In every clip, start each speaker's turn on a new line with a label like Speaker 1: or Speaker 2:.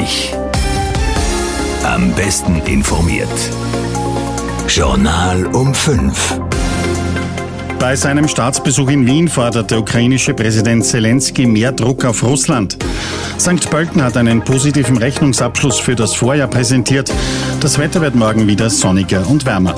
Speaker 1: Österreich. Am besten informiert. Journal um 5.
Speaker 2: Bei seinem Staatsbesuch in Wien fordert der ukrainische Präsident Zelensky mehr Druck auf Russland. St. Pölten hat einen positiven Rechnungsabschluss für das Vorjahr präsentiert. Das Wetter wird morgen wieder sonniger und wärmer.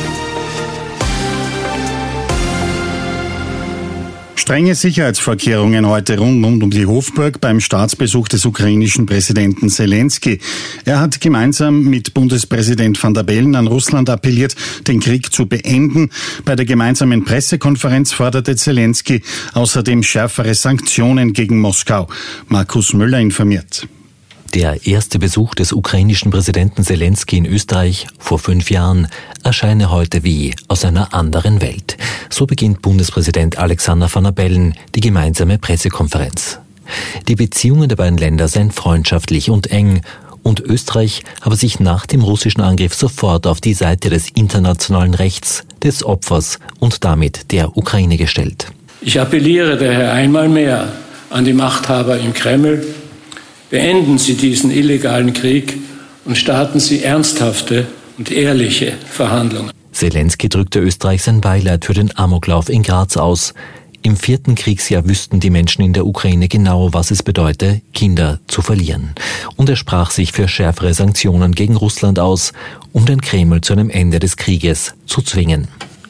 Speaker 2: Strenge Sicherheitsvorkehrungen heute rund um die Hofburg beim Staatsbesuch des ukrainischen Präsidenten Zelensky. Er hat gemeinsam mit Bundespräsident Van der Bellen an Russland appelliert, den Krieg zu beenden. Bei der gemeinsamen Pressekonferenz forderte Zelensky außerdem schärfere Sanktionen gegen Moskau. Markus Müller informiert.
Speaker 3: Der erste Besuch des ukrainischen Präsidenten Zelensky in Österreich vor 5 Jahren erscheine heute wie aus einer anderen Welt. So beginnt Bundespräsident Alexander Van der Bellen die gemeinsame Pressekonferenz. Die Beziehungen der beiden Länder seien freundschaftlich und eng und Österreich habe sich nach dem russischen Angriff sofort auf die Seite des internationalen Rechts, des Opfers und damit der Ukraine gestellt.
Speaker 4: Ich appelliere daher einmal mehr an die Machthaber im Kreml: Beenden Sie diesen illegalen Krieg und starten Sie ernsthafte und ehrliche Verhandlungen.
Speaker 3: Zelensky drückte Österreich sein Beileid für den Amoklauf in Graz aus. Im 4. Kriegsjahr wüssten die Menschen in der Ukraine genau, was es bedeute, Kinder zu verlieren. Und er sprach sich für schärfere Sanktionen gegen Russland aus, um den Kreml zu einem Ende des Krieges zu zwingen.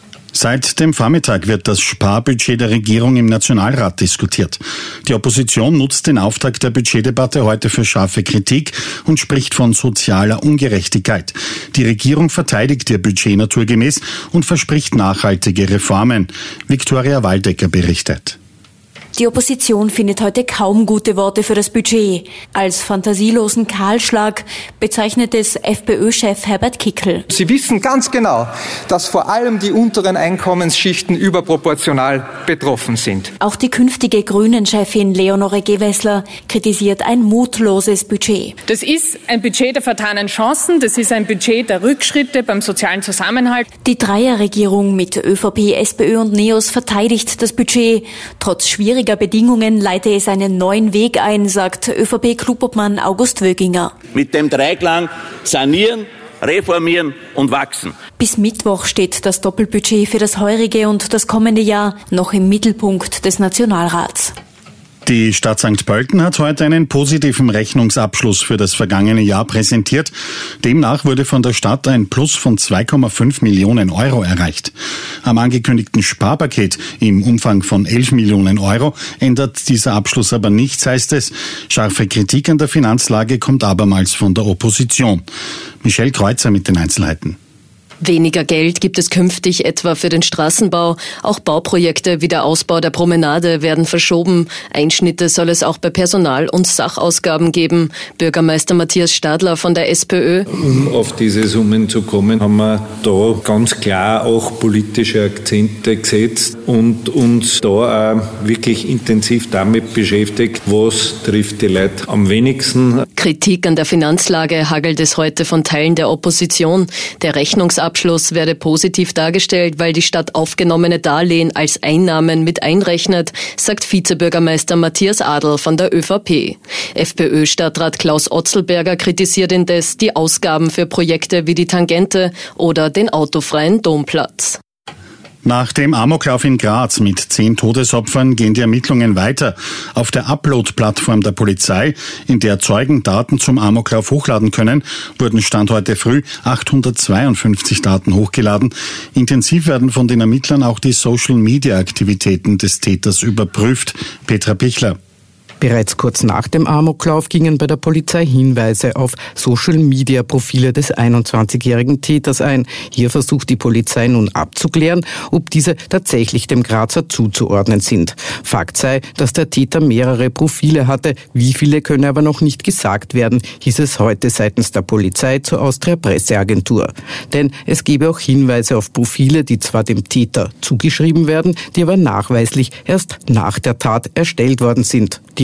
Speaker 2: Seit dem Vormittag wird das Sparbudget der Regierung im Nationalrat diskutiert. Die Opposition nutzt den Auftakt der Budgetdebatte heute für scharfe Kritik und spricht von sozialer Ungerechtigkeit. Die Regierung verteidigt ihr Budget naturgemäß und verspricht nachhaltige Reformen. Viktoria Waldecker berichtet.
Speaker 5: Die Opposition findet heute kaum gute Worte für das Budget. Als fantasielosen Kahlschlag bezeichnet es FPÖ-Chef Herbert Kickl.
Speaker 6: Sie wissen ganz genau, dass vor allem die unteren Einkommensschichten überproportional betroffen sind.
Speaker 5: Auch die künftige Grünen-Chefin Leonore Gewessler kritisiert ein mutloses Budget.
Speaker 7: Das ist ein Budget der vertanen Chancen, das ist ein Budget der Rückschritte beim sozialen Zusammenhalt.
Speaker 5: Die Dreierregierung mit ÖVP, SPÖ und NEOS verteidigt das Budget. Trotz schwieriger Bedingungen leite es einen neuen Weg ein, sagt ÖVP-Klubobmann August Wöginger.
Speaker 8: Mit dem Dreiklang sanieren, reformieren und wachsen.
Speaker 5: Bis Mittwoch steht das Doppelbudget für das heurige und das kommende Jahr noch im Mittelpunkt des Nationalrats.
Speaker 2: Die Stadt St. Pölten hat heute einen positiven Rechnungsabschluss für das vergangene Jahr präsentiert. Demnach wurde von der Stadt ein Plus von 2,5 Millionen Euro erreicht. Am angekündigten Sparpaket im Umfang von 11 Millionen Euro ändert dieser Abschluss aber nichts, heißt es. Scharfe Kritik an der Finanzlage kommt abermals von der Opposition. Michelle Kreuzer mit den Einzelheiten.
Speaker 9: Weniger Geld gibt es künftig etwa für den Straßenbau. Auch Bauprojekte wie der Ausbau der Promenade werden verschoben. Einschnitte soll es auch bei Personal- und Sachausgaben geben. Bürgermeister Matthias Stadler von der SPÖ.
Speaker 10: Um auf diese Summen zu kommen, haben wir da ganz klar auch politische Akzente gesetzt und uns da auch wirklich intensiv damit beschäftigt, was trifft die Leute am wenigsten.
Speaker 9: Kritik an der Finanzlage hagelt es heute von Teilen der Opposition. Der Rechnungsabschluss werde positiv dargestellt, weil die Stadt aufgenommene Darlehen als Einnahmen mit einrechnet, sagt Vizebürgermeister Matthias Adl von der ÖVP. FPÖ-Stadtrat Klaus Otzelberger kritisiert indes die Ausgaben für Projekte wie die Tangente oder den autofreien Domplatz.
Speaker 2: Nach dem Amoklauf in Graz mit 10 Todesopfern gehen die Ermittlungen weiter. Auf der Upload-Plattform der Polizei, in der Zeugen Daten zum Amoklauf hochladen können, wurden Stand heute früh 852 Daten hochgeladen. Intensiv werden von den Ermittlern auch die Social-Media-Aktivitäten des Täters überprüft. Petra Pichler.
Speaker 11: Bereits kurz nach dem Amoklauf gingen bei der Polizei Hinweise auf Social-Media-Profile des 21-jährigen Täters ein. Hier versucht die Polizei nun abzuklären, ob diese tatsächlich dem Grazer zuzuordnen sind. Fakt sei, dass der Täter mehrere Profile hatte. Wie viele könne aber noch nicht gesagt werden, hieß es heute seitens der Polizei zur Austria Presseagentur. Denn es gebe auch Hinweise auf Profile, die zwar dem Täter zugeschrieben werden, die aber nachweislich erst nach der Tat erstellt worden sind. Die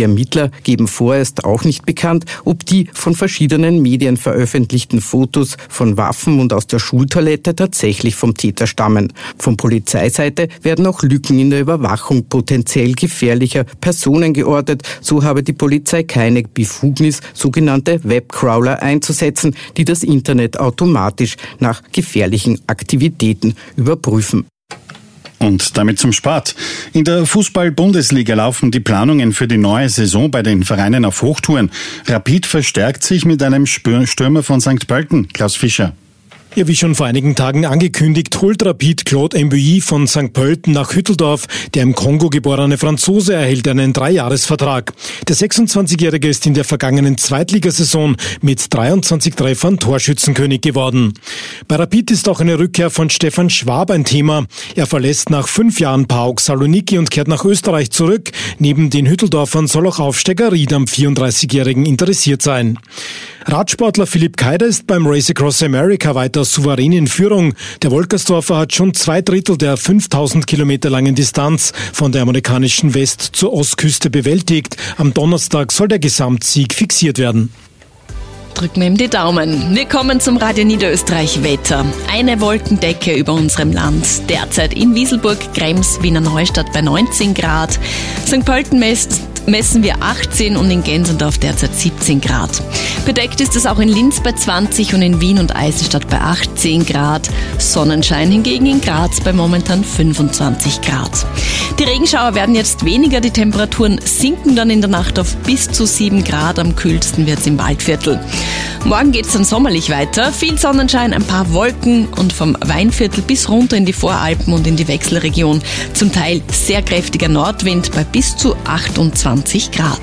Speaker 11: Ermittler geben vorerst auch nicht bekannt, ob die von verschiedenen Medien veröffentlichten Fotos von Waffen und aus der Schultoilette tatsächlich vom Täter stammen. Von Polizeiseite werden auch Lücken in der Überwachung potenziell gefährlicher Personen geortet. So habe die Polizei keine Befugnis, sogenannte Webcrawler einzusetzen, die das Internet automatisch nach gefährlichen Aktivitäten überprüfen.
Speaker 2: Und damit zum Sport. In der Fußball-Bundesliga laufen die Planungen für die neue Saison bei den Vereinen auf Hochtouren. Rapid verstärkt sich mit einem Stürmer von St. Pölten, Klaus Fischer.
Speaker 12: Ja, wie schon vor einigen Tagen angekündigt, holt Rapid Claude Mbuyi von St. Pölten nach Hütteldorf. Der im Kongo geborene Franzose erhält einen 3-Jahres-Vertrag. Der 26-Jährige ist in der vergangenen Zweitligasaison mit 23 Treffern Torschützenkönig geworden. Bei Rapid ist auch eine Rückkehr von Stefan Schwab ein Thema. Er verlässt nach 5 Jahren PAOK Saloniki und kehrt nach Österreich zurück. Neben den Hütteldorfern soll auch Aufsteiger Ried am 34-Jährigen interessiert sein. Radsportler Philipp Keider ist beim Race Across America weiter souverän in Führung. Der Wolkersdorfer hat schon 2/3 der 5000 Kilometer langen Distanz von der amerikanischen West- zur Ostküste bewältigt. Am Donnerstag soll der Gesamtsieg fixiert werden.
Speaker 13: Drücken wir ihm die Daumen. Wir kommen zum Radio Niederösterreich Wetter. Eine Wolkendecke über unserem Land. Derzeit in Wieselburg, Krems, Wiener Neustadt bei 19 Grad. St. Pölten messen wir 18 und in Gensendorf derzeit 17 Grad. Bedeckt ist es auch in Linz bei 20 und in Wien und Eisenstadt bei 18 Grad. Sonnenschein hingegen in Graz bei momentan 25 Grad. Die Regenschauer werden jetzt weniger, die Temperaturen sinken dann in der Nacht auf bis zu 7 Grad. Am kühlsten wird es im Waldviertel. Morgen geht es dann sommerlich weiter. Viel Sonnenschein, ein paar Wolken und vom Weinviertel bis runter in die Voralpen und in die Wechselregion. Zum Teil sehr kräftiger Nordwind bei bis zu 28 Grad.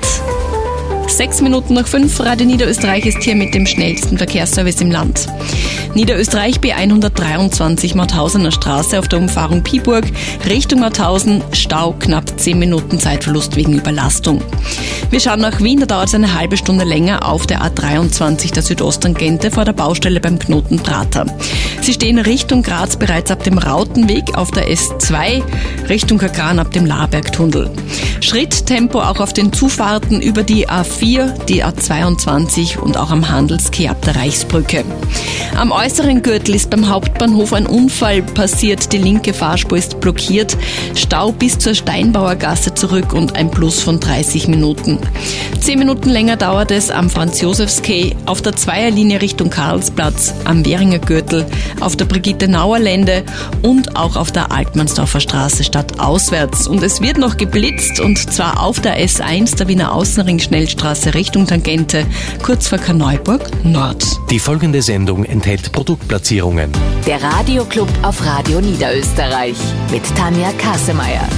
Speaker 13: 6 Minuten nach 5, Radio Niederösterreich ist hier mit dem schnellsten Verkehrsservice im Land. Niederösterreich B123 Mauthausener Straße auf der Umfahrung Piburg, Richtung Mauthausen, Stau, knapp 10 Minuten Zeitverlust wegen Überlastung. Wir schauen nach Wien, da dauert es eine halbe Stunde länger auf der A23 der Südosttangente vor der Baustelle beim Knoten Prater. Sie stehen Richtung Graz bereits ab dem Rautenweg auf der S2, Richtung Kakran ab dem Labergtunnel. Schritttempo auch auf den Zufahrten über die A4, die A22 und auch am Handelskeh ab der Reichsbrücke. Am äußeren Gürtel ist beim Hauptbahnhof ein Unfall passiert, die linke Fahrspur ist blockiert, Stau bis zur Steinbauer Gasse zurück und ein Plus von 30 Minuten. 10 Minuten länger dauert es am Franz-Josefs-Quai, auf der Zweierlinie Richtung Karlsplatz, am Währinger Gürtel, auf der Brigitte-Nauer-Lände und auch auf der Altmannsdorfer Straße stadtauswärts. Und es wird noch geblitzt, und zwar auf der S1 der Wiener Außenring-Schnellstraße Richtung Tangente, kurz vor Karneuburg Nord.
Speaker 3: Die folgende Sendung enthält Produktplatzierungen.
Speaker 14: Der Radioclub auf Radio Niederösterreich mit Tanja Kassemeyer.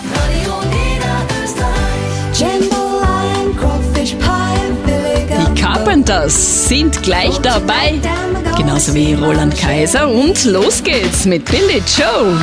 Speaker 13: Die Carpenters sind gleich dabei, genauso wie Roland Kaiser, und los geht's mit Billy Joe.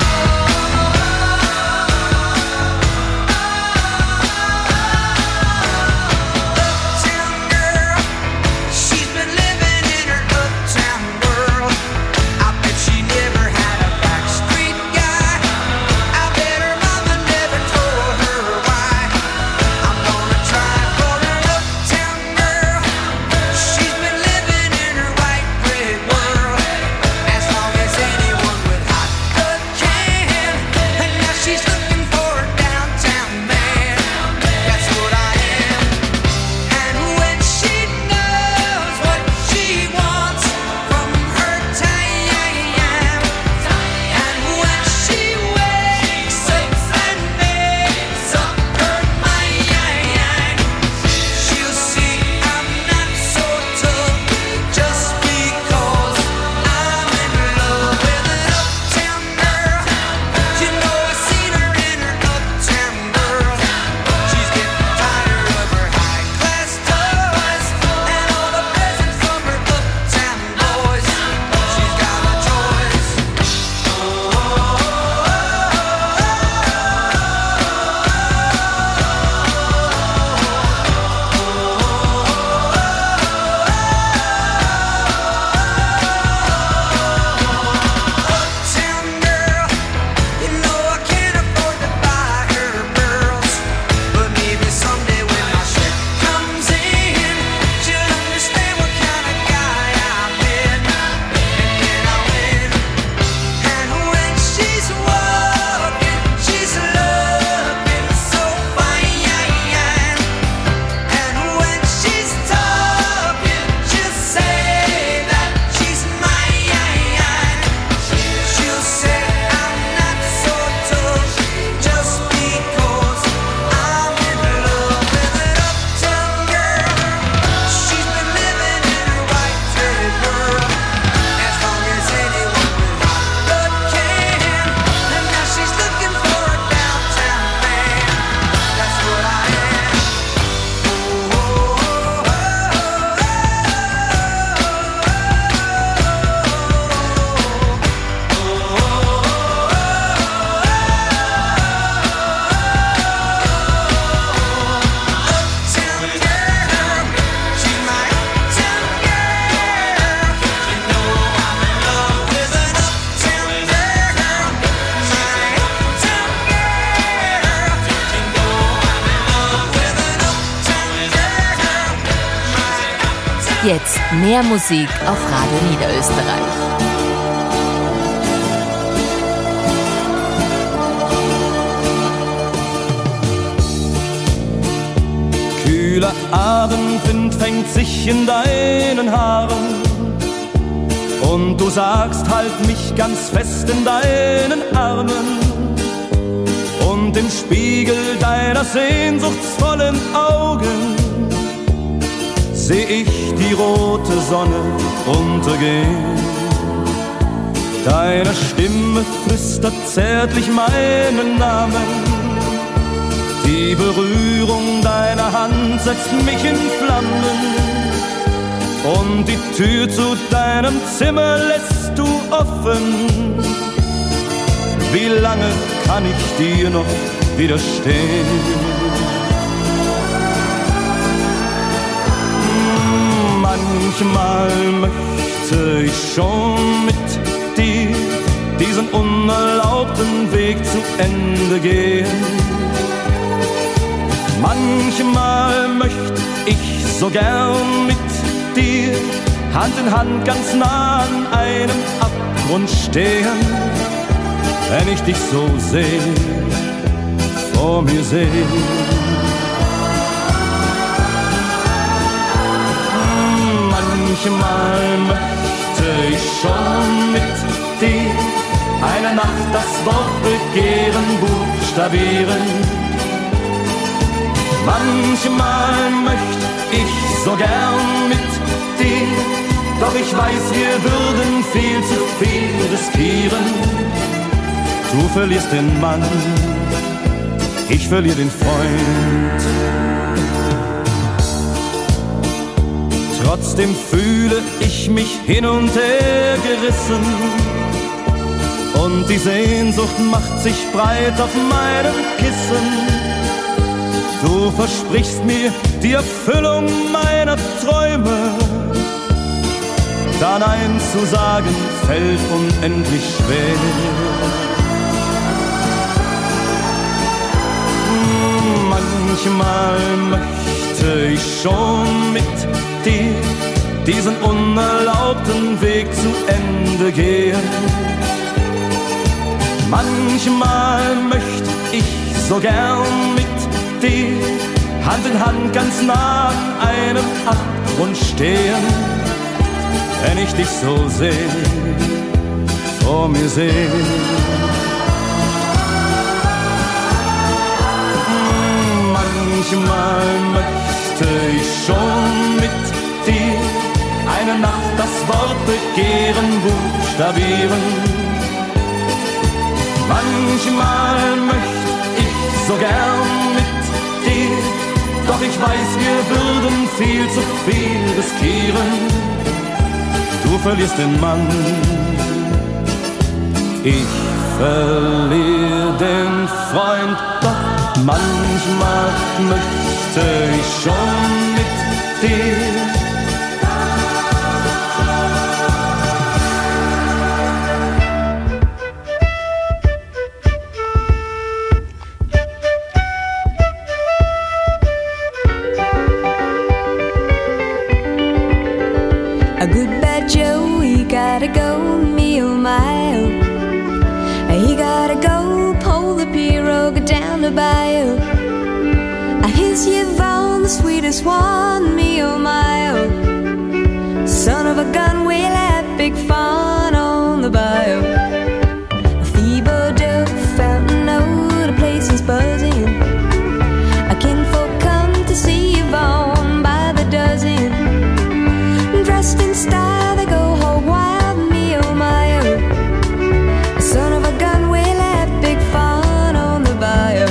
Speaker 14: Jetzt mehr Musik auf Radio Niederösterreich.
Speaker 15: Kühler Abendwind fängt sich in deinen Haaren und du sagst, halt mich ganz fest in deinen Armen. Und im Spiegel deiner sehnsuchtsvollen Augen seh ich die rote Sonne untergehen. Deine Stimme flüstert zärtlich meinen Namen. Die Berührung deiner Hand setzt mich in Flammen. Und die Tür zu deinem Zimmer lässt du offen. Wie lange kann ich dir noch widerstehen? Manchmal möchte ich schon mit dir diesen unerlaubten Weg zu Ende gehen. Manchmal möchte ich so gern mit dir Hand in Hand ganz nah an einem Abgrund stehen. Wenn ich dich so sehe, vor mir sehe. Manchmal möchte ich schon mit dir eine Nacht das Wort Begehren buchstabieren. Manchmal möchte ich so gern mit dir, doch ich weiß, wir würden viel zu viel riskieren. Du verlierst den Mann, ich verliere den Freund. Trotzdem fühle ich mich hin und her gerissen und die Sehnsucht macht sich breit auf meinem Kissen. Du versprichst mir die Erfüllung meiner Träume, da Nein zu sagen fällt unendlich schwer. Manchmal möchte ich schon mit dir diesen unerlaubten Weg zu Ende gehen. Manchmal möchte ich so gern mit dir Hand in Hand ganz nah an einem Abgrund stehen. Wenn ich dich so sehe, vor mir sehe. Manchmal möchte ich schon mit dir eine Nacht das Wort Begehren buchstabieren. Manchmal möchte ich so gern mit dir, doch ich weiß, wir würden viel zu viel riskieren. Du verlierst den Mann, ich verliere den Freund, doch manchmal möchte ich schon mit dir.
Speaker 16: A good bad Joe, he gotta go, me oh my oh. He gotta go, pull the pirogue down the bayou. Here's Yvonne, the sweetest one, me oh my oh. Son of a gun, we'll have big fun on the bayou. Thiebaud, Fountain Road, the place is buzzing. A kinfolk come to see Yvonne by the dozen. Dressed in style, they go hog wild, me oh my oh. Son of a gun, we'll have big fun on the bayou.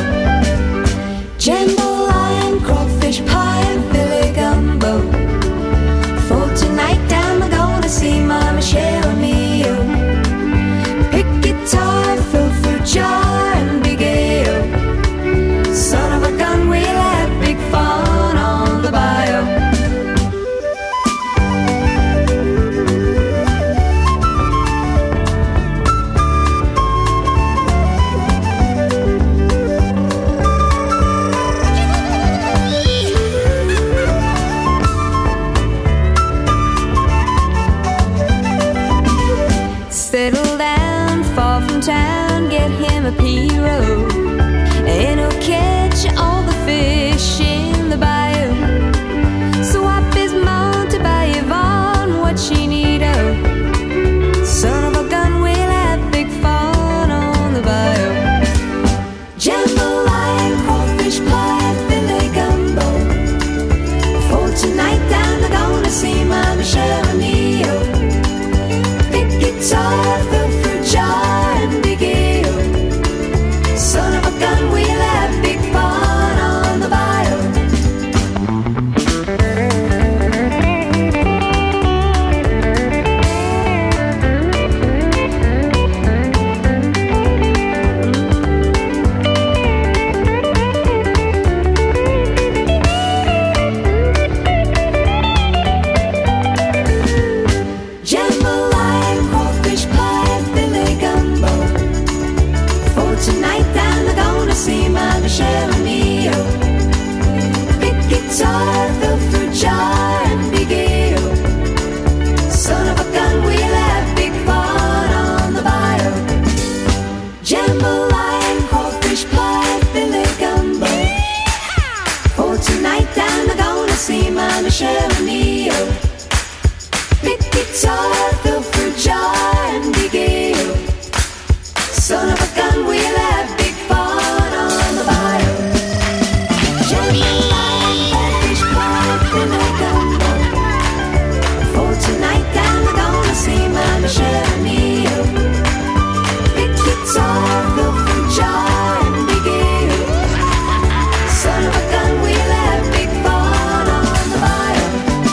Speaker 16: Jambalaya, crawfish pie and Philly gumbo. For tonight I'm gonna see my Michelle, me oh. a pirogue, and he'll catch all the fish in the bayou. Swap his mount to buy Yvonne what she need. Oh, son of a gun, we'll have big fun on the bayou. Jambalaya, crawfish pie, filet gumbo. For tonight I'm gonna see my Michelle and Neo. Big guitar, fill fruit jar and big ale. Son of a gun, we'll have big fun on the bayou. Jambalaya, crawfish pie, filet gumbo. For tonight I'm gonna see my Michelle and Neo. Big guitar, fill fruit jar and big ale. Son of a gun, we'll have big fun on the bayou. Jambalaya, crawfish pie, filet gumbo. For tonight I'm gonna see my Michelle and Neo. Big guitar, fill fruit jar and big ale. Son of a gun, we'll have big fun on the bayou. Jambalaya, crawfish pie, filet gumbo. For tonight I'm gonna see my Michelle and Neo. Big guitar, fill fruit jar and big ale. Son of a gun, we'll have big fun on the bayou.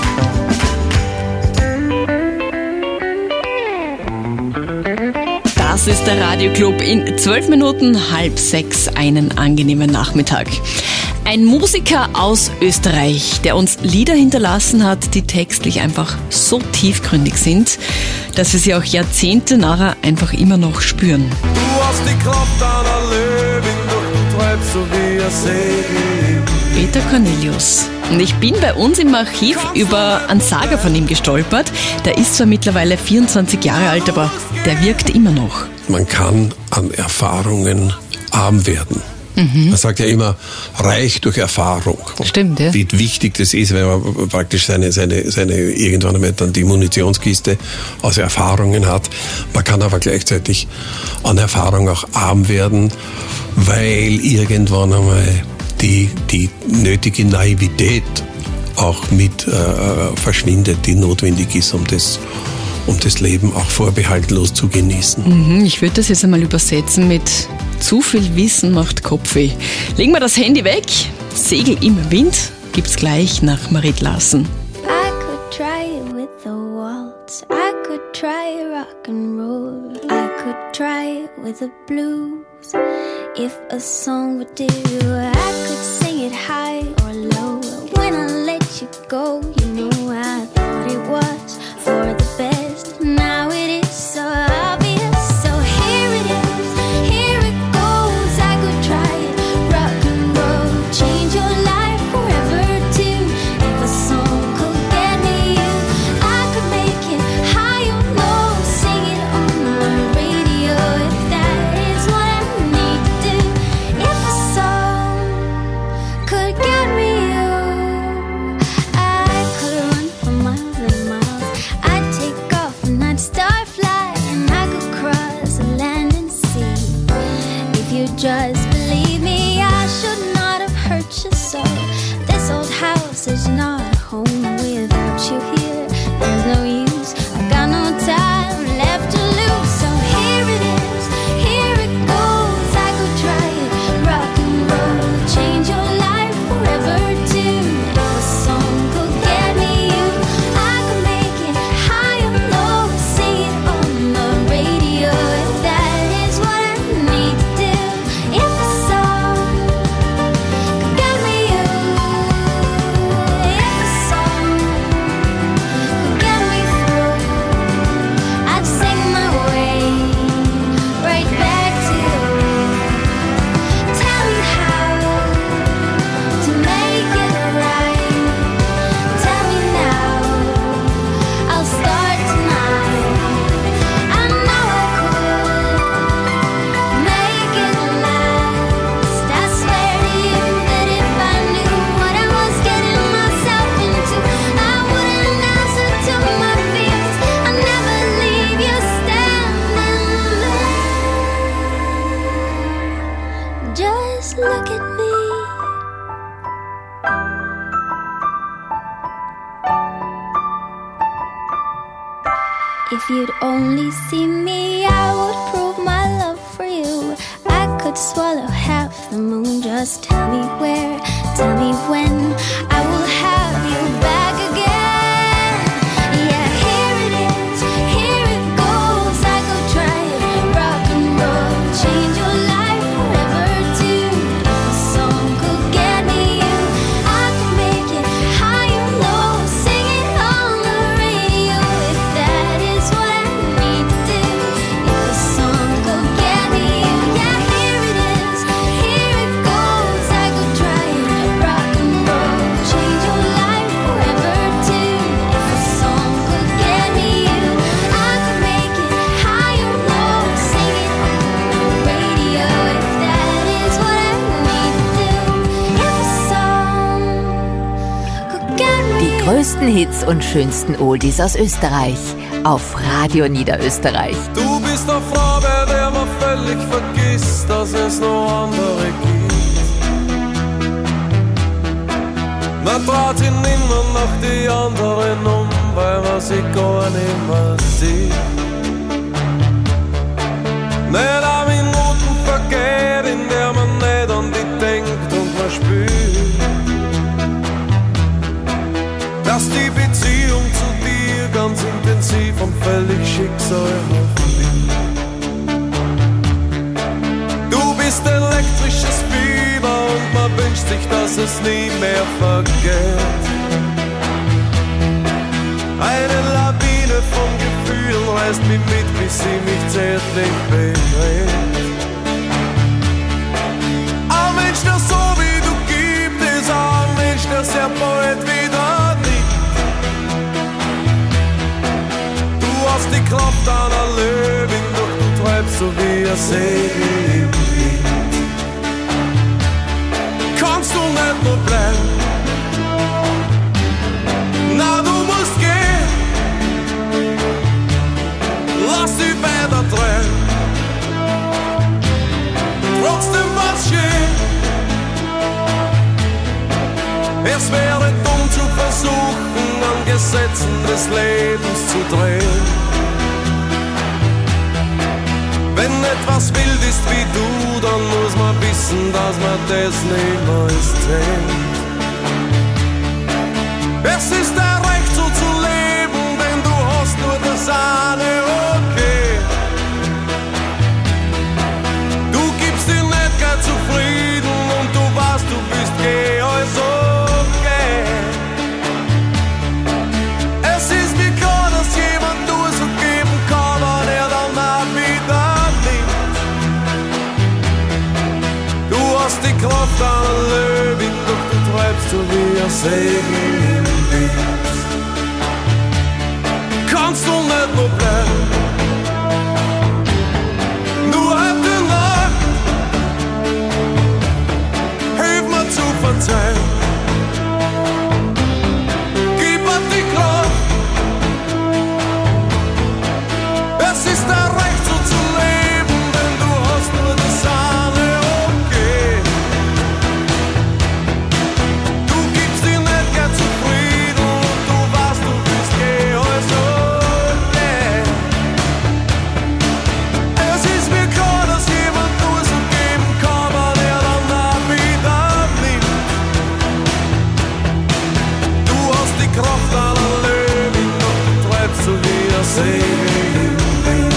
Speaker 13: Das ist der Radioclub in 12 Minuten, 5:30, einen angenehmen Nachmittag. Ein Musiker aus Österreich, der uns Lieder hinterlassen hat, die textlich einfach so tiefgründig sind, dass wir sie auch Jahrzehnte nachher einfach immer noch spüren.
Speaker 15: Du hast die Kraft einer Löwin, doch du treibst so wie ein Segel.
Speaker 13: Peter Cornelius. Und ich bin bei uns im Archiv über einen Saga von ihm gestolpert. Der ist zwar mittlerweile 24 Jahre alt, aber der wirkt immer noch.
Speaker 17: Man kann an Erfahrungen arm werden. Man sagt ja immer, reich durch Erfahrung.
Speaker 13: Stimmt, ja.
Speaker 17: Wie wichtig das ist, wenn man praktisch seine irgendwann einmal dann die Munitionskiste aus Erfahrungen hat. Man kann aber gleichzeitig an Erfahrung auch arm werden, weil irgendwann einmal die nötige Naivität auch mit verschwindet, die notwendig ist, um das Leben auch vorbehaltlos zu genießen.
Speaker 13: Ich würde das jetzt einmal übersetzen mit zu viel Wissen macht Kopfweh. Legen wir das Handy weg, Segel im Wind, gibt's gleich nach Marit Larsen.
Speaker 16: I could try it with the waltz. I could try rock and roll. I could try it with the blues. If a song would do, I could sing it high or low. When I let you go, you know I thought it was for the best. Now it is so obvious. So here it is, here it goes. I could try it, rock and roll, change your life forever too. If a song could get me you, I could make it high or low, sing it on my radio. If that is what I need to do. If a song could get me you, I If you'd only see me, I would prove my love for you. I could swallow half the moon. Just tell me where, tell me when. I will have you back again. Yeah, here it is, here it goes. I go try it, rock and roll, change your life forever too. If a song could get me you, I could make it high or low, sing it on the radio. If that is what I need to do, if a song could get me you, yeah, here it is, here it goes. I go try it, rock and roll, change your life forever too. If a song could get me you, I could make it high or low, sing it on the radio. If that is what I need to do, if a song could get me.
Speaker 14: Die größten Hits und schönsten Oldies aus Österreich auf Radio Niederösterreich.
Speaker 15: Du bist eine Frau, bei der man völlig vergisst, dass es noch andere gibt. Man traut sich nimmer nach die anderen weil man sie gar nicht mehr sieht. Nicht eine Minuten vergeht, in der man nicht an die denkt und man spürt, dass die Beziehung zu dir ganz intensiv und völlig schicksalhaft ist. Du bist elektrisches Fieber und man wünscht sich, dass es nie mehr vergeht. Eine Lawine von Gefühlen reißt mich mit, bis sie mich zärtlich bewegt. Ein Mensch, der so wie du gibt, ist ein Mensch, der sehr bald wieder nicht. Du hast die Kraft einer Löwin, doch du treibst so wie ein Segel im Wind. Kannst du nicht nur bleiben? Na, du musst gehen. Lass die Bänder drehen. Trotzdem was schön. Es wäre dumm zu versuchen, an Gesetzen des Lebens zu drehen. Wenn etwas wild ist wie du, dann muss man wissen, dass man das niemals zählt. Es ist dein Recht so zu leben, denn du hast nur das eine okay. Du gibst dir nicht gar zufrieden und du weißt, du bist geh, also okay. Es ist mir klar, dass jemand nur so geben kann, und er dann auch wieder nimmt. Du hast die Kraft einer Löwin, doch du treibst so wie ein Segel. Kannst du nicht nur bleiben? Nur heute Nacht, hilf mir zu verzeihen. Gib mir die Kraft. Es ist dein Recht so zu leben, denn du hast nur das eine okay. Du gibst dir nicht gern zufrieden und du weißt, du bist geh, also okay. Es ist mir klar, dass jemand nur so geben kann, aber der dann auch wieder nimmt. Du hast die Kraft einer Löwin, doch du treibst so wie ein Segel im Wind.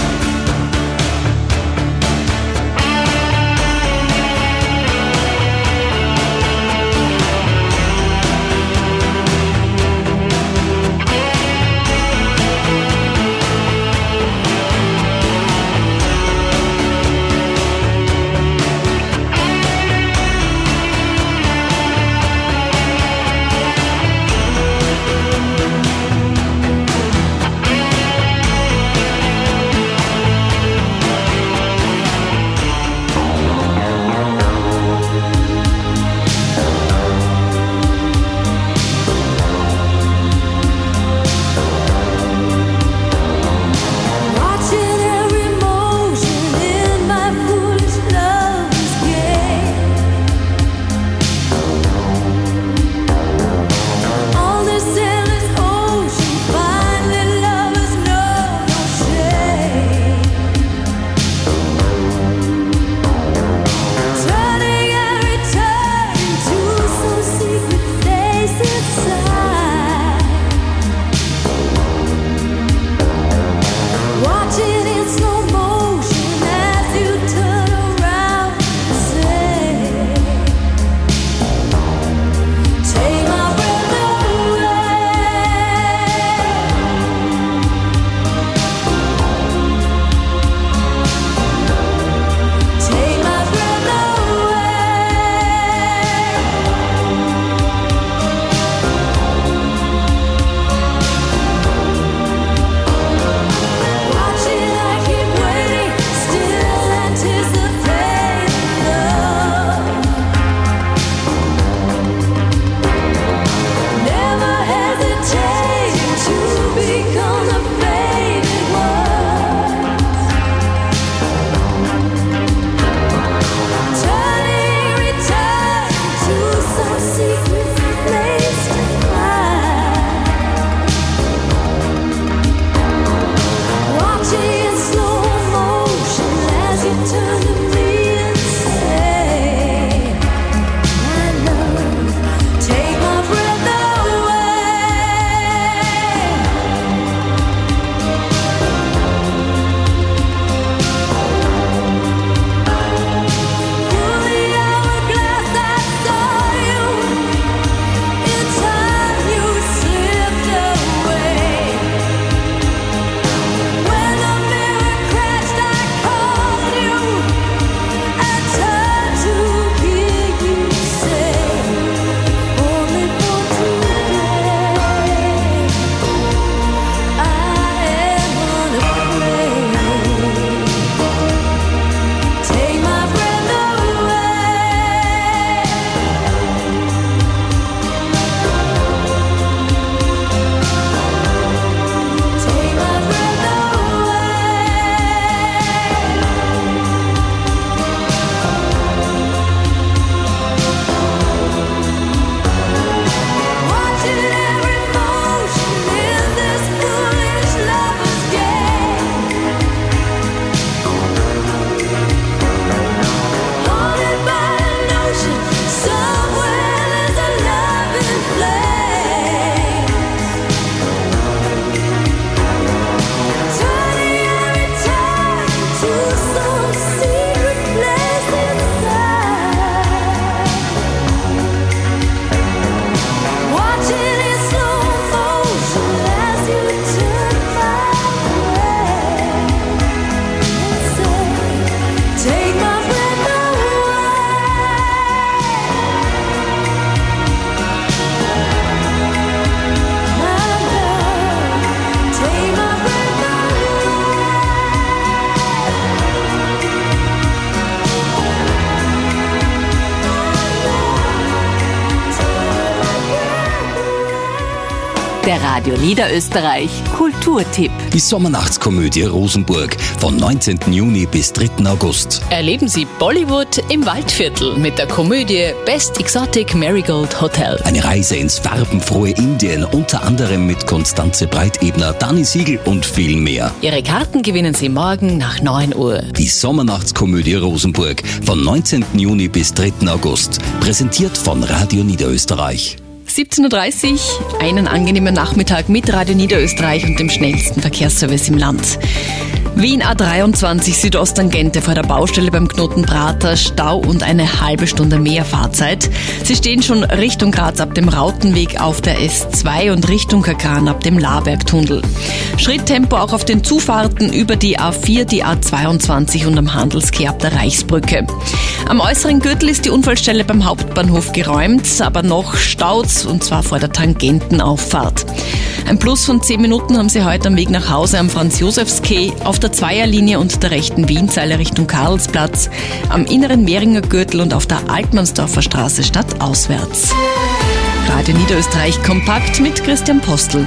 Speaker 14: Der Radio Niederösterreich Kulturtipp.
Speaker 1: Die Sommernachtskomödie Rosenburg von 19. Juni bis 3. August.
Speaker 13: Erleben Sie Bollywood im Waldviertel mit der Komödie Best Exotic Marigold Hotel.
Speaker 1: Eine Reise ins farbenfrohe Indien, unter anderem mit Konstanze Breitebner, Dani Siegel und viel mehr.
Speaker 13: Ihre Karten gewinnen Sie morgen nach 9 Uhr.
Speaker 1: Die Sommernachtskomödie Rosenburg von 19. Juni bis 3. August. Präsentiert von Radio Niederösterreich.
Speaker 13: 17.30 Uhr, einen angenehmen Nachmittag mit Radio Niederösterreich und dem schnellsten Verkehrsservice im Land. Wien A23 Südosttangente vor der Baustelle beim Knoten Prater, Stau und eine halbe Stunde mehr Fahrzeit. Sie stehen schon Richtung Graz ab dem Rautenweg auf der S2 und Richtung Kakran ab dem Labergtunnel. Schritttempo auch auf den Zufahrten über die A4, die A22 und am Handelsquai ab der Reichsbrücke. Am äußeren Gürtel ist die Unfallstelle beim Hauptbahnhof geräumt, aber noch staut's, und zwar vor der Tangentenauffahrt. Ein Plus von 10 Minuten haben Sie heute am Weg nach Hause am Franz-Josefs-Quai, auf der Zweierlinie und der rechten Wienzeile Richtung Karlsplatz, am inneren Mehringer Gürtel und auf der Altmannsdorfer Straße stadtauswärts. Radio Niederösterreich kompakt mit Christian Postel.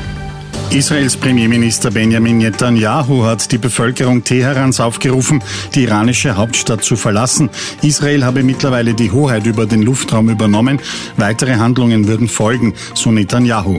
Speaker 2: Israels Premierminister Benjamin Netanyahu hat die Bevölkerung Teherans aufgerufen, die iranische Hauptstadt zu verlassen. Israel habe mittlerweile die Hoheit über den Luftraum übernommen. Weitere Handlungen würden folgen, so Netanyahu.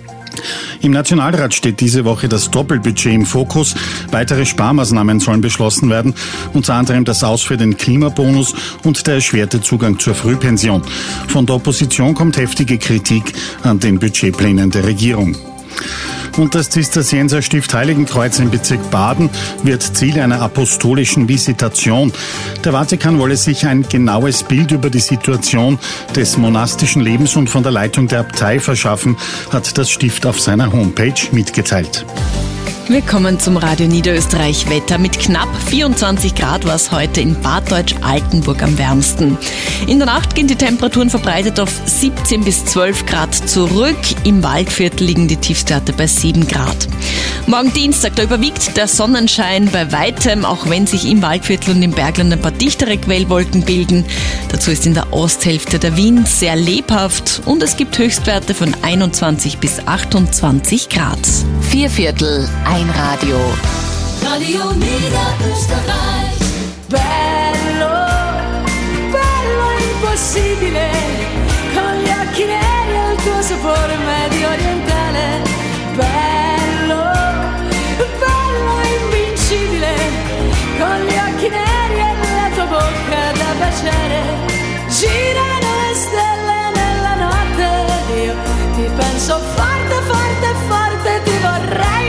Speaker 2: Im Nationalrat steht diese Woche das Doppelbudget im Fokus. Weitere Sparmaßnahmen sollen beschlossen werden, unter anderem das Aus für den Klimabonus und der erschwerte Zugang zur Frühpension. Von der Opposition kommt heftige Kritik an den Budgetplänen der Regierung. Und das Zisterzienserstift Heiligenkreuz im Bezirk Baden wird Ziel einer apostolischen Visitation. Der Vatikan wolle sich ein genaues Bild über die Situation des monastischen Lebens und von der Leitung der Abtei verschaffen, hat das Stift auf seiner Homepage mitgeteilt.
Speaker 13: Wir kommen zum Radio Niederösterreich Wetter. Mit knapp 24 Grad war es heute in Bad Deutsch-Altenburg am wärmsten. In der Nacht gehen die Temperaturen verbreitet auf 17 bis 12 Grad zurück. Im Waldviertel liegen die Tiefstwerte bei 7 Grad. Morgen Dienstag, da überwiegt der Sonnenschein bei weitem, auch wenn sich im Waldviertel und im Bergland ein paar dichtere Quellwolken bilden. Dazu ist in der Osthälfte der Wind sehr lebhaft und es gibt Höchstwerte von 21 bis 28 Grad.
Speaker 14: 4/4, ein Radio.
Speaker 16: Radio Niederösterreich. Bello, bello impossibile, con gli occhi neri e il tuo sapore medio orientale. Bello, bello invincibile, con gli occhi neri e la tua bocca da baciare. Girano le stelle nella notte, io ti penso forte, forte, forte, ti vorrei.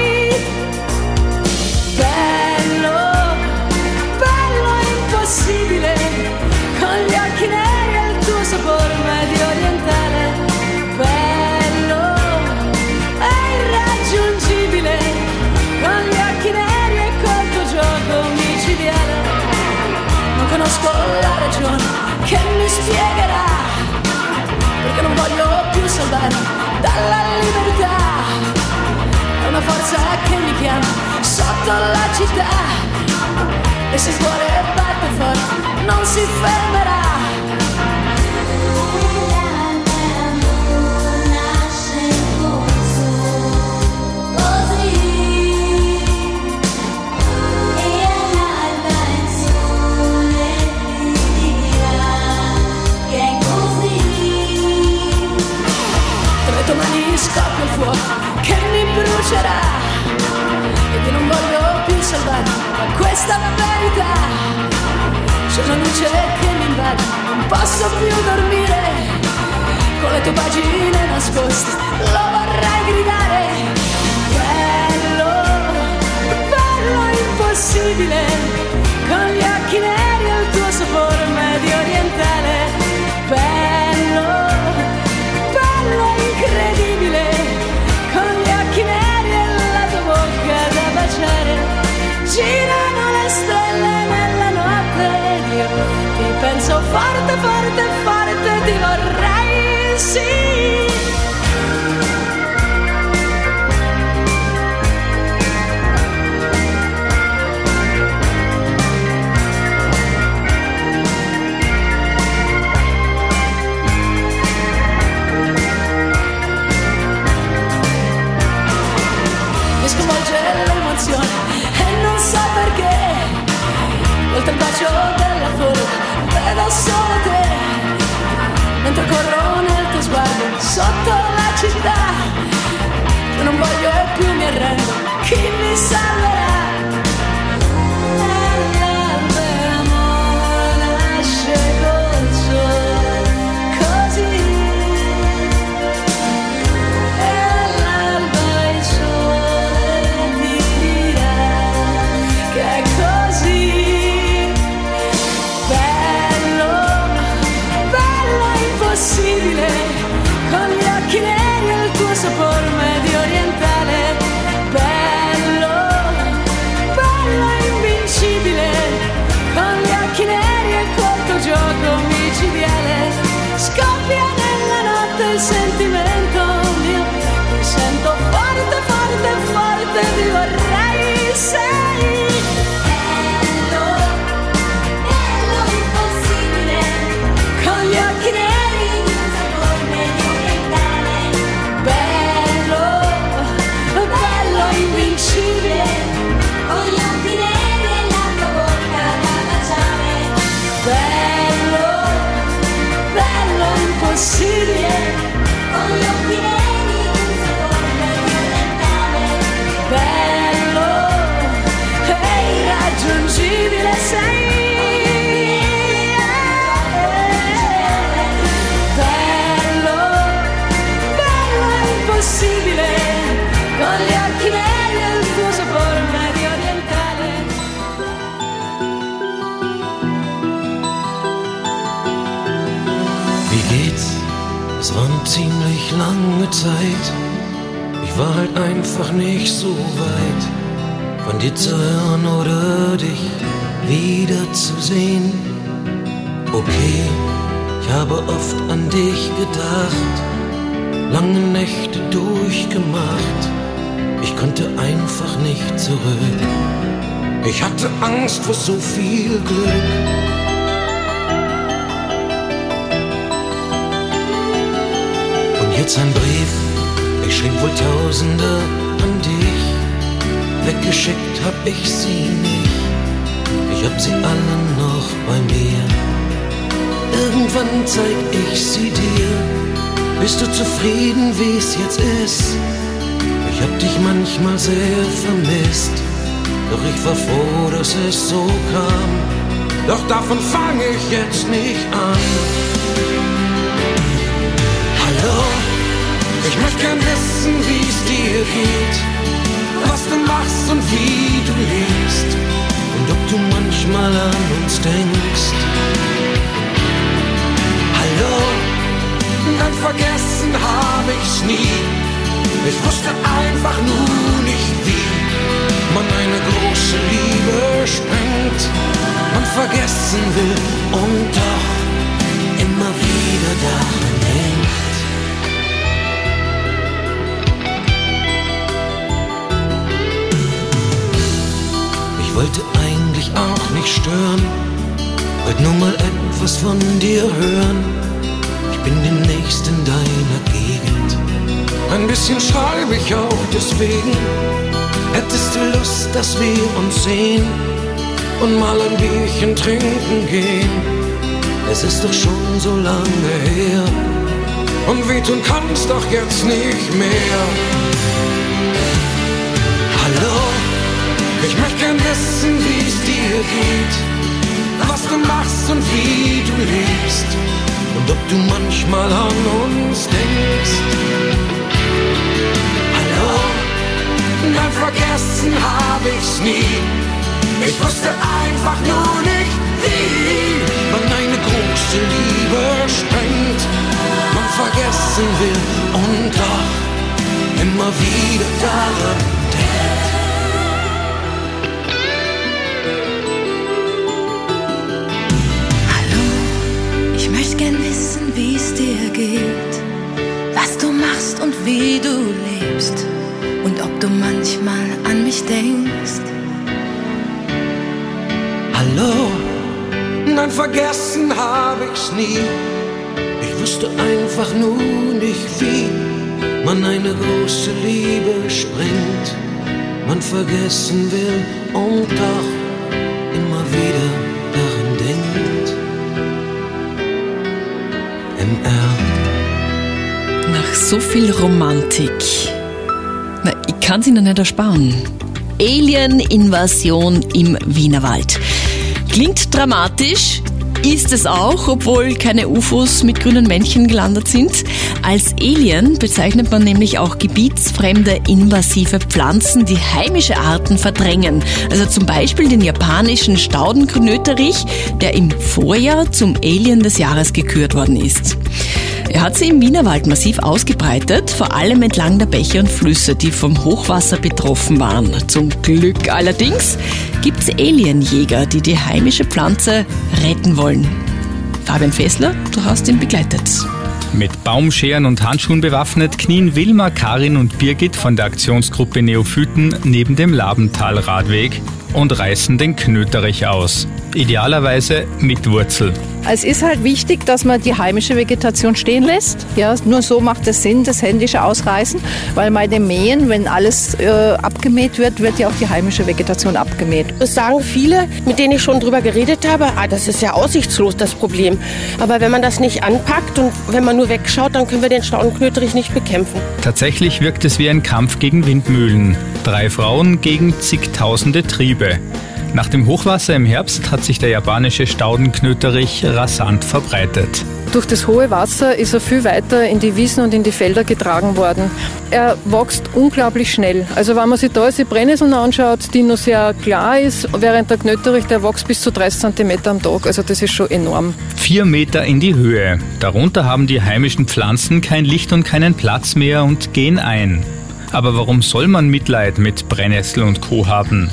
Speaker 16: Bello, bello impossibile, con gli occhi neri e il tuo sapore medio orientale. Bello e irraggiungibile, con gli occhi neri e col tuo gioco micidiale. Non conosco la ragione che mi spiegherà perché non voglio più salvare dalla libertà. È una forza che mi chiama sotto la città e se il cuore batte forte non si fermerà. Scoppia il fuoco che mi brucerà e che non voglio più salvare da questa verità. C'è una luce che mi invade, non posso più dormire, con le tue pagine nascoste lo vorrei gridare. Bello, bello impossibile, con gli occhi neri e il tuo sapore medio orientale. Bello, bello incredibile, con gli occhi neri e la tua bocca da baciare. Girano le stelle nella notte ed io ti penso forte, forte, forte, ti vorrei, sì. Mi sconvolge l'emozione e non so perché, oltre il bacio della folla vedo solo te, mentre corro nel tuo sguardo sotto la città. Io non voglio e più mi arrendo, chi mi salverà? L'amore nasce col sole, così. Con gli occhi neri e il tuo sapore medio orientale. Bello, bello invincibile, con gli occhi neri e col tuo gioco micidiale. Scoppia nella notte il sentimento mio, ti sento forte, forte, forte, ti vorrei, sei. Bello, bello impossibile, con gli occhi neri. Invincibile, con gli occhi neri e la tua bocca da baciare. Bello, bello impossibile, con gli occhi neri e un sapore medio orientale. Bello e irraggiungibile sei. Bello, bello impossibile, con gli occhi neri e il tuo sapore medio orientale.
Speaker 18: Wie geht's? Es war eine ziemlich lange Zeit. Ich war halt einfach nicht so weit, von dir zu hören oder dich wiederzusehen. Okay, ich habe oft an dich gedacht, lange Nächte durchgemacht. Ich konnte einfach nicht zurück. Ich hatte Angst vor so viel Glück. Und jetzt ein Brief, ich schrieb wohl Tausende an dich. Weggeschickt hab ich sie nicht, ich hab sie alle noch bei mir. Irgendwann zeig ich sie dir. Bist du zufrieden, wie es jetzt ist? Ich hab dich manchmal sehr vermisst, doch ich war froh, dass es so kam. Doch davon fang ich jetzt nicht an. Hallo, ich möchte gern wissen, wie es dir geht, was du machst und wie du lebst und ob du manchmal an uns denkst. Hallo, nein, vergessen hab ich's nie. Ich wusste einfach nur nicht, wie man eine große Liebe sprengt, man vergessen will und doch immer wieder daran denkt. Ich wollte eigentlich auch nicht stören, wollte nur mal etwas von dir hören. Ich bin demnächst in deiner Gegend, ein bisschen schreibe ich auch deswegen. Hättest du Lust, dass wir uns sehen und mal ein Bierchen trinken gehen? Es ist doch schon so lange her und wehtun kann's doch jetzt nicht mehr. Hallo, ich möchte gern wissen, wie es dir geht, was du machst und wie du lebst und ob du manchmal an uns denkst. Hallo, nein, vergessen hab ich's nie. Ich wusste einfach nur nicht, wie man eine große Liebe sprengt, man vergessen will und doch immer wieder daran denkt.
Speaker 16: Hallo, ich möchte gern wissen, wie es dir geht, was du machst und wie du lebst und ob du manchmal an mich denkst.
Speaker 18: Hallo, nein, vergessen hab ich's nie. Ich wusste einfach nur nicht, wie man eine große Liebe sprengt, man vergessen will und doch immer wieder daran denkt. MR.
Speaker 13: Nach so viel Romantik. Na, ich kann's Ihnen nicht ersparen. Alien-Invasion im Wienerwald. Klingt dramatisch, ist es auch, obwohl keine UFOs mit grünen Männchen gelandet sind. Als Alien bezeichnet man nämlich auch gebietsfremde, invasive Pflanzen, die heimische Arten verdrängen. Also zum Beispiel den japanischen Staudenknöterich, der im Vorjahr zum Alien des Jahres gekürt worden ist. Er hat sich im Wienerwald massiv ausgebreitet, vor allem entlang der Bäche und Flüsse, die vom Hochwasser betroffen waren. Zum Glück allerdings gibt es Alienjäger, die die heimische Pflanze retten wollen. Fabian Fessler, du hast ihn begleitet.
Speaker 19: Mit Baumscheren und Handschuhen bewaffnet knien Wilma, Karin und Birgit von der Aktionsgruppe Neophyten neben dem Labental-Radweg und reißen den Knöterich aus. Idealerweise mit Wurzel.
Speaker 20: Es ist halt wichtig, dass man die heimische Vegetation stehen lässt. Ja, nur so macht es Sinn, das händische Ausreißen, weil bei dem Mähen, wenn alles abgemäht wird, wird ja auch die heimische Vegetation abgemäht.
Speaker 21: Das sagen viele, mit denen ich schon drüber geredet habe, das ist ja aussichtslos, das Problem. Aber wenn man das nicht anpackt und wenn man nur wegschaut, dann können wir den Staudenknöterich nicht bekämpfen.
Speaker 19: Tatsächlich wirkt es wie ein Kampf gegen Windmühlen. 3 Frauen gegen zigtausende Triebe. Nach dem Hochwasser im Herbst hat sich der japanische Staudenknöterich rasant verbreitet.
Speaker 20: Durch das hohe Wasser ist er viel weiter in die Wiesen und in die Felder getragen worden. Er wächst unglaublich schnell. Also wenn man sich da die Brennnesseln anschaut, die noch sehr klar ist, während der Knöterich, der wächst bis zu 30 cm am Tag. Also das ist schon enorm.
Speaker 19: 4 Meter in die Höhe. Darunter haben die heimischen Pflanzen kein Licht und keinen Platz mehr und gehen ein. Aber warum soll man Mitleid mit Brennnessel und Co. haben?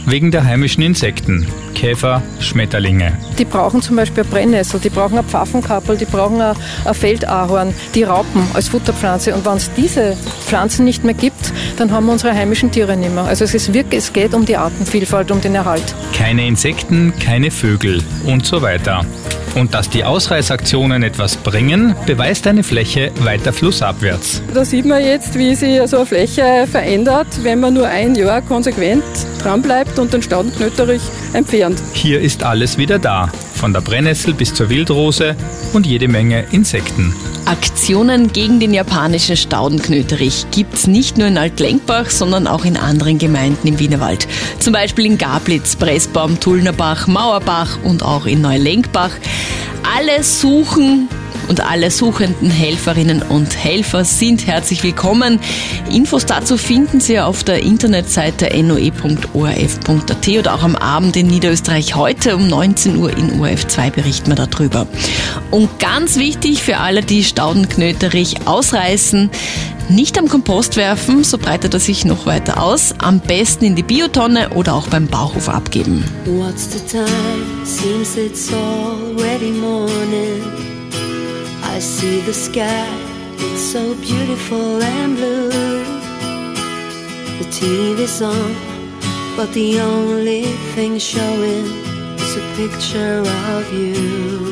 Speaker 19: wegen der heimischen Insekten, Käfer, Schmetterlinge.
Speaker 20: Die brauchen zum Beispiel eine Brennnessel, die brauchen eine Pfaffenkappel, die brauchen ein Feldahorn, die Raupen als Futterpflanze. Und wenn es diese Pflanzen nicht mehr gibt, dann haben wir unsere heimischen Tiere nicht mehr. Also es geht um die Artenvielfalt, um den Erhalt.
Speaker 19: Keine Insekten, keine Vögel und so weiter. Und dass die Ausreißaktionen etwas bringen, beweist eine Fläche weiter flussabwärts.
Speaker 20: Da sieht man jetzt, wie sich so eine Fläche verändert, wenn man nur ein Jahr konsequent dranbleibt und den Staudenknöterich entfernt.
Speaker 19: Hier ist alles wieder da, von der Brennnessel bis zur Wildrose und jede Menge Insekten.
Speaker 13: Aktionen gegen den japanischen Staudenknöterich gibt's nicht nur in Altlenkbach, sondern auch in anderen Gemeinden im Wienerwald. Zum Beispiel in Gablitz, Pressbaum, Tullnerbach, Mauerbach und auch in Neulenkbach. Alle suchen und alle suchenden Helferinnen und Helfer sind herzlich willkommen. Infos dazu finden Sie auf der Internetseite noe.orf.at oder auch am Abend in Niederösterreich heute um 19 Uhr in ORF 2 berichten wir darüber. Und ganz wichtig für alle, die Staudenknöterich ausreißen, nicht am Kompost werfen, so breitet er sich noch weiter aus. Am besten in die Biotonne oder auch beim Bauhof abgeben.
Speaker 16: What's the time? Seems it's already morning. I see the sky, it's so beautiful and blue. The TV's on, but the only thing showing is a picture of you.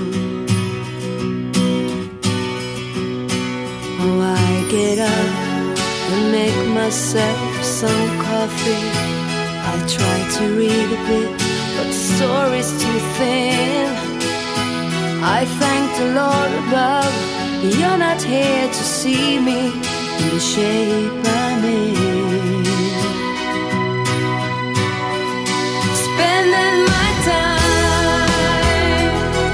Speaker 16: Oh, I get up and make myself some coffee. I try to read a bit, but the story's too thin. I thank the Lord above, you're not here to see me in the shape I'm in. Spending my time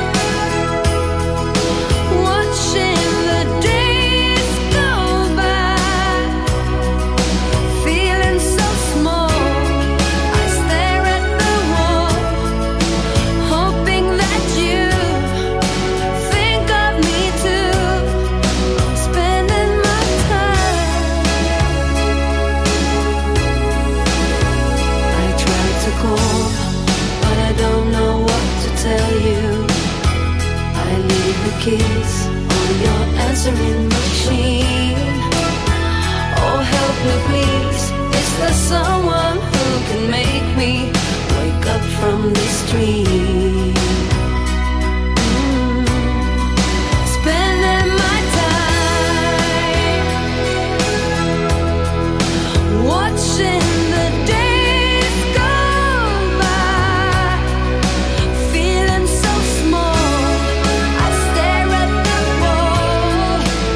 Speaker 16: watching the days go by, feeling so small. I stare at the wall, hoping that you think of me too. Spending my time. I try to call, but I don't know what to tell you. I leave the keys on your answering machine. Oh, help me please, is there someone who can make me wake up from this dream? Spending my time watching the days go by, feeling so small. I stare at the wall,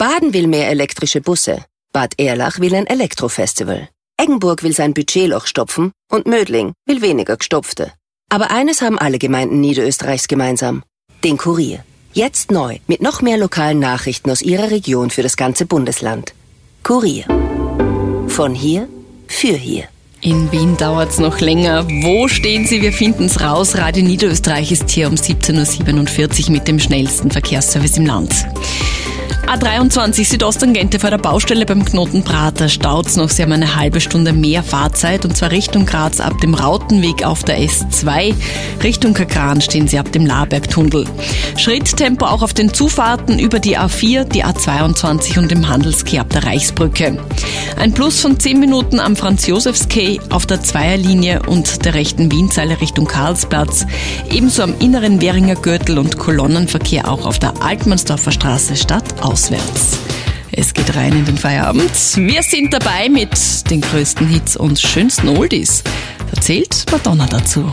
Speaker 4: Baden will mehr elektrische Busse. Bad Erlach will ein Elektrofestival. Eggenburg will sein Budgetloch stopfen und Mödling will weniger Gestopfte. Aber eines haben alle Gemeinden Niederösterreichs gemeinsam: den Kurier. Jetzt neu, mit noch mehr lokalen Nachrichten aus ihrer Region für das ganze Bundesland. Kurier. Von hier für hier.
Speaker 13: In Wien dauert's noch länger. Wo stehen Sie? Wir finden's raus. Radio Niederösterreich ist hier um 17.47 Uhr mit dem schnellsten Verkehrsservice im Land. A23 Südosttangente vor der Baustelle beim Knoten Prater staut's noch. Sie haben eine halbe Stunde mehr Fahrzeit, und zwar Richtung Graz ab dem Rautenweg auf der S2. Richtung Kakran stehen Sie ab dem Labergtunnel. Schritttempo auch auf den Zufahrten über die A4, die A22 und im Handelskeh ab der Reichsbrücke. Ein Plus von 10 Minuten am Franz-Josefs-Quai auf der Zweierlinie und der rechten Wienseile Richtung Karlsplatz. Ebenso am inneren Währinger Gürtel und Kolonnenverkehr auch auf der Altmannsdorfer Straße stadtauswärts. Es geht rein in den Feierabend. Wir sind dabei mit den größten Hits und schönsten Oldies. Erzählt Madonna dazu.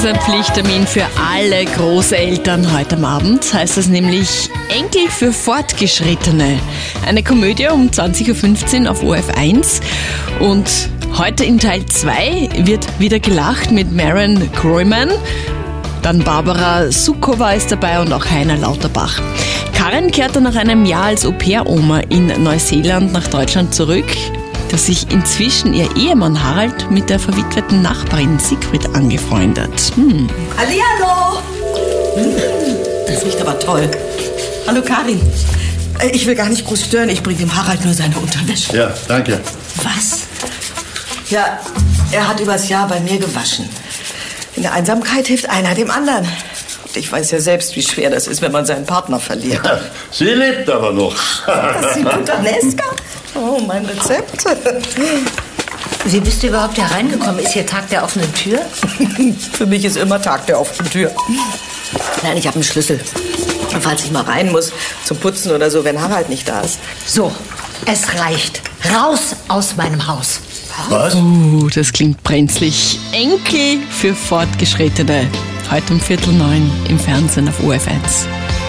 Speaker 13: ist ein Pflichttermin für alle Großeltern heute am Abend. Heißt das nämlich Enkel für Fortgeschrittene. Eine Komödie um 20.15 Uhr auf ORF1. Und heute in Teil 2 wird wieder gelacht mit Maren Kroiman. Dann Barbara Sukowa ist dabei und auch Heiner Lauterbach. Karin kehrte nach einem Jahr als Au-pair-Oma in Neuseeland nach Deutschland zurück, dass sich inzwischen ihr Ehemann Harald mit der verwitweten Nachbarin Sigrid angefreundet.
Speaker 6: Hallihallo! Das riecht aber toll. Hallo Karin. Ich will gar nicht groß stören, ich bringe dem Harald nur seine Unterwäsche.
Speaker 22: Ja, danke.
Speaker 6: Was? Ja, er hat übers Jahr bei mir gewaschen. In der Einsamkeit hilft einer dem anderen. Und ich weiß ja selbst, wie schwer das ist, wenn man seinen Partner verliert.
Speaker 22: Ja, sie lebt aber noch.
Speaker 6: Das ist die Puttanesca. Oh, mein Rezept.
Speaker 23: Wie bist du überhaupt hereingekommen? Ist hier Tag der offenen Tür?
Speaker 6: Für mich ist immer Tag der offenen Tür. Nein, ich habe einen Schlüssel. Falls ich mal rein muss, zum Putzen oder so, wenn Harald nicht da ist.
Speaker 23: So, es reicht. Raus aus meinem Haus.
Speaker 22: Was?
Speaker 13: Das klingt brenzlig. Enkel für Fortgeschrittene. Heute um 8:45 im Fernsehen auf ORF1.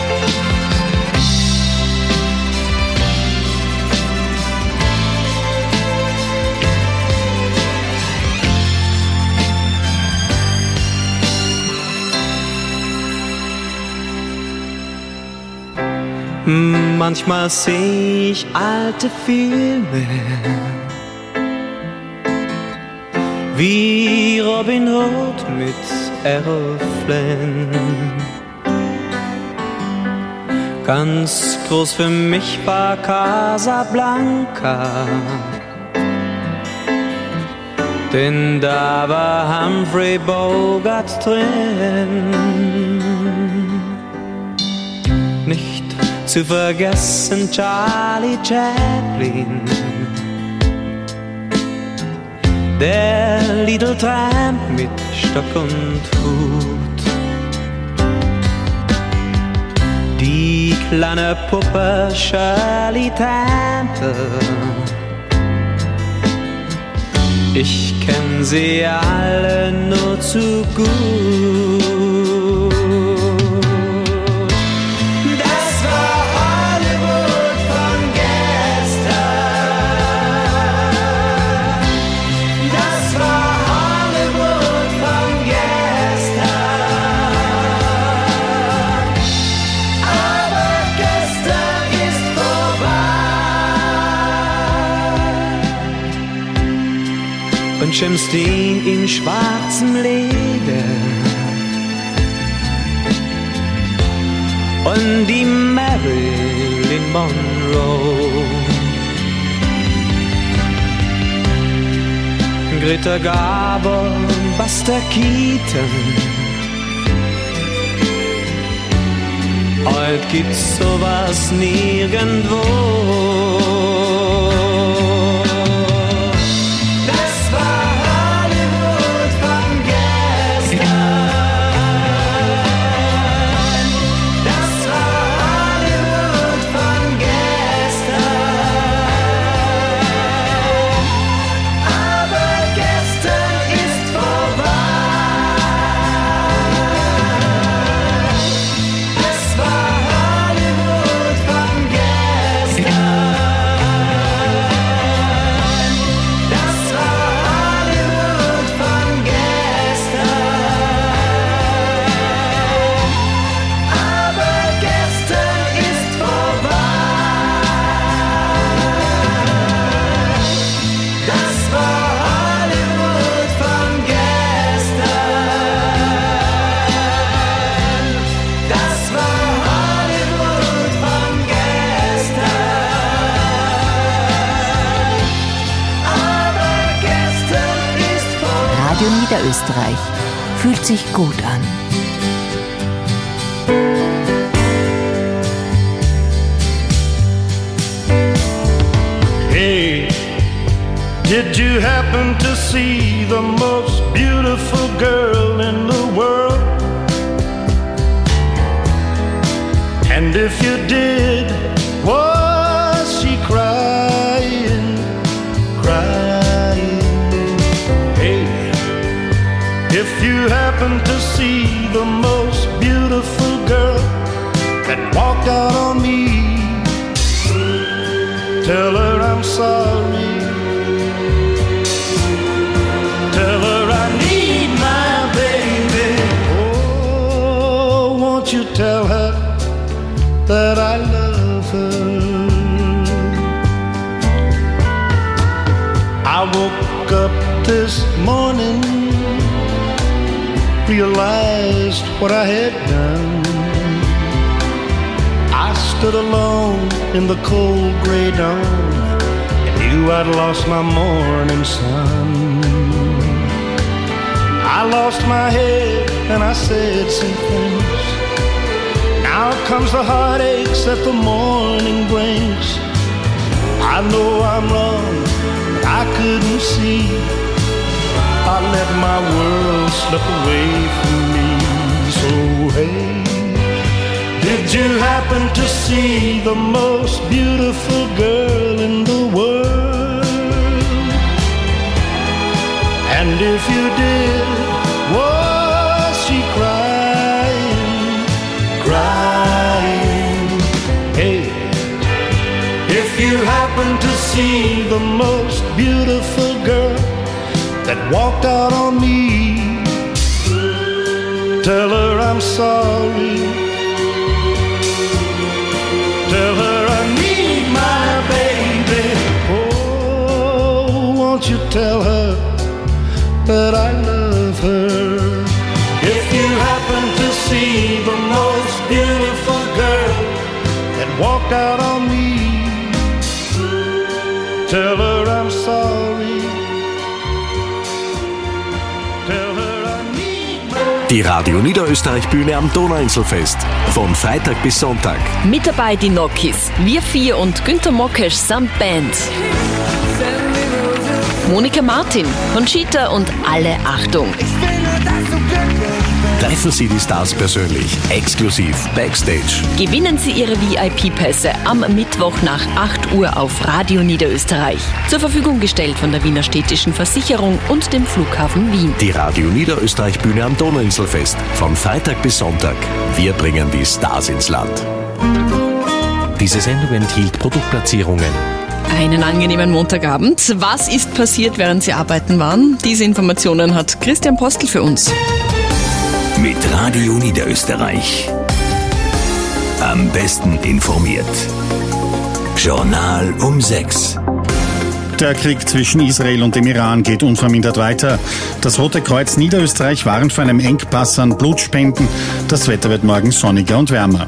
Speaker 24: Manchmal sehe ich alte Filme wie Robin Hood mit Errol Flynn. Ganz groß für mich war Casablanca, denn da war Humphrey Bogart drin. Nicht zu vergessen Charlie Chaplin, der Little Tramp mit Stock und Hut, die kleine Puppe Shirley Temple. Ich kenn sie alle nur zu gut. Jim Steen in schwarzem Leder und die Marilyn Monroe, Greta Garbo, Buster Keaton. Heute gibt's sowas nirgendwo.
Speaker 14: Radio Niederösterreich. Fühlt sich gut an.
Speaker 15: Hey, did you happen to see the most beautiful girl in the world? And if you did, was she crying, crying? Hey, if you happen to Tell her I'm sorry. Tell her I need my baby. Oh, won't you tell her that I love her? I woke up this morning, realized what I had done. I stood alone in the cold gray dawn and knew I'd lost my morning sun. I lost my head and I said some things. Now comes the heartaches that the morning brings. I know I'm wrong, but I couldn't see. I let my world slip away from me. So hey, did you happen to see the most beautiful girl in the world? And if you did, was she crying, crying? Hey, if you happen to see the most beautiful girl that walked out on me, tell her I'm sorry. Tell her I need my baby. Oh, won't you tell her that I love her? If you happen to see the most beautiful girl that walked out on me, tell her I'm sorry. Tell her I need my...
Speaker 5: Die Radio Niederösterreich Bühne am Donauinselfest. Von Freitag bis Sonntag.
Speaker 13: Mit dabei die Nokis, Wir 4 und Günter Mockesch samt Band. Monika Martin, Conchita und alle Achtung.
Speaker 5: Treffen Sie die Stars persönlich, exklusiv Backstage.
Speaker 13: Gewinnen Sie Ihre VIP-Pässe am Mittwoch nach 8 Uhr auf Radio Niederösterreich. Zur Verfügung gestellt von der Wiener Städtischen Versicherung und dem Flughafen Wien.
Speaker 5: Die Radio Niederösterreich Bühne am Donauinselfest. Von Freitag bis Sonntag. Wir bringen die Stars ins Land. Diese Sendung enthielt Produktplatzierungen.
Speaker 13: Einen angenehmen Montagabend. Was ist passiert, während Sie arbeiten waren? Diese Informationen hat Christian Postel für uns.
Speaker 1: Mit Radio Niederösterreich. Am besten informiert. Journal um 6.
Speaker 2: Der Krieg zwischen Israel und dem Iran geht unvermindert weiter. Das Rote Kreuz Niederösterreich warnt vor einem Engpass an Blutspenden. Das Wetter wird morgen sonniger und wärmer.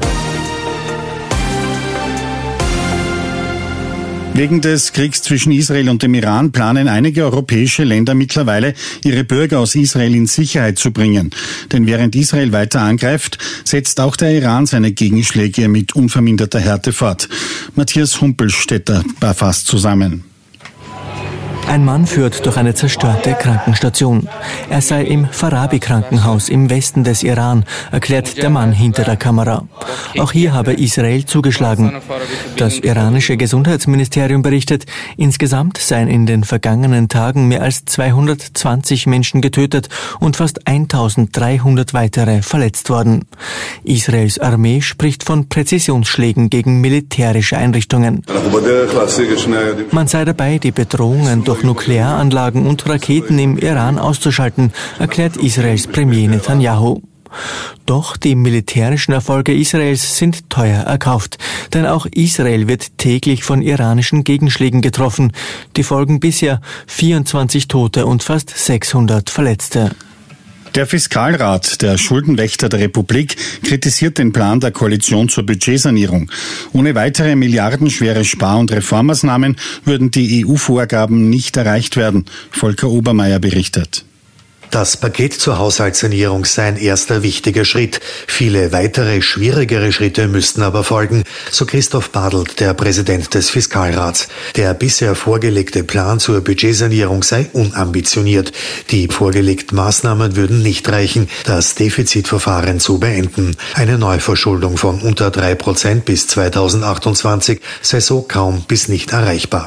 Speaker 2: Wegen des Kriegs zwischen Israel und dem Iran planen einige europäische Länder mittlerweile, ihre Bürger aus Israel in Sicherheit zu bringen. Denn während Israel weiter angreift, setzt auch der Iran seine Gegenschläge mit unverminderter Härte fort. Matthias Humpelstädter fasst zusammen.
Speaker 7: Ein Mann führt durch eine zerstörte Krankenstation. Er sei im Farabi-Krankenhaus im Westen des Iran, erklärt der Mann hinter der Kamera. Auch hier habe Israel zugeschlagen. Das iranische Gesundheitsministerium berichtet, insgesamt seien in den vergangenen Tagen mehr als 220 Menschen getötet und fast 1300 weitere verletzt worden. Israels Armee spricht von Präzisionsschlägen gegen militärische Einrichtungen. Man sei dabei, die Bedrohungen durch Nuklearanlagen und Raketen im Iran auszuschalten, erklärt Israels Premier Netanyahu. Doch die militärischen Erfolge Israels sind teuer erkauft, denn auch Israel wird täglich von iranischen Gegenschlägen getroffen. Die Folgen bisher 24 Tote und fast 600 Verletzte.
Speaker 2: Der Fiskalrat, der Schuldenwächter der Republik, kritisiert den Plan der Koalition zur Budgetsanierung. Ohne weitere milliardenschwere Spar- und Reformmaßnahmen würden die EU-Vorgaben nicht erreicht werden. Volker Obermeier berichtet.
Speaker 8: Das Paket zur Haushaltssanierung sei ein erster wichtiger Schritt. Viele weitere, schwierigere Schritte müssten aber folgen, so Christoph Badelt, der Präsident des Fiskalrats. Der bisher vorgelegte Plan zur Budgetsanierung sei unambitioniert. Die vorgelegten Maßnahmen würden nicht reichen, das Defizitverfahren zu beenden. Eine Neuverschuldung von unter 3% bis 2028 sei so kaum bis nicht erreichbar.